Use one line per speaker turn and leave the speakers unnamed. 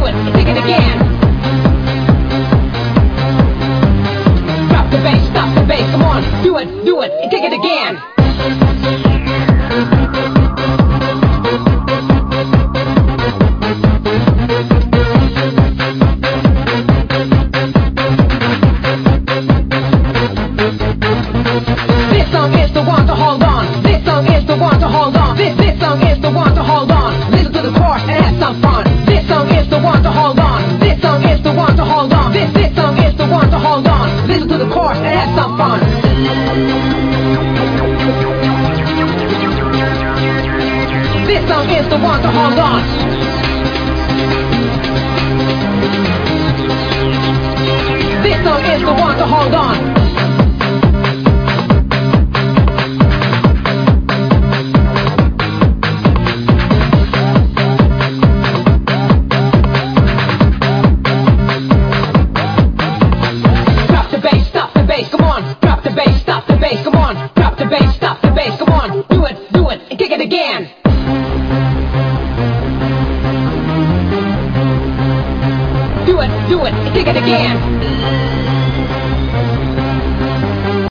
it, take it again. Drop the bass, stop the bass, come on, do it, take it again. This song is the one to hold on. This song is the one to hold on. This song is the one to hold on. Listen to the chorus and have some fun. This song is the one to hold on. This song is the one to hold on. This song is the one to hold on. Listen to the chorus and have some fun. This song is the one to hold on. This song is the one to hold on. Come on, drop the bass, stop the bass, come on, drop the bass, stop the bass, come on, do it, and kick it again. Do it, and kick it again.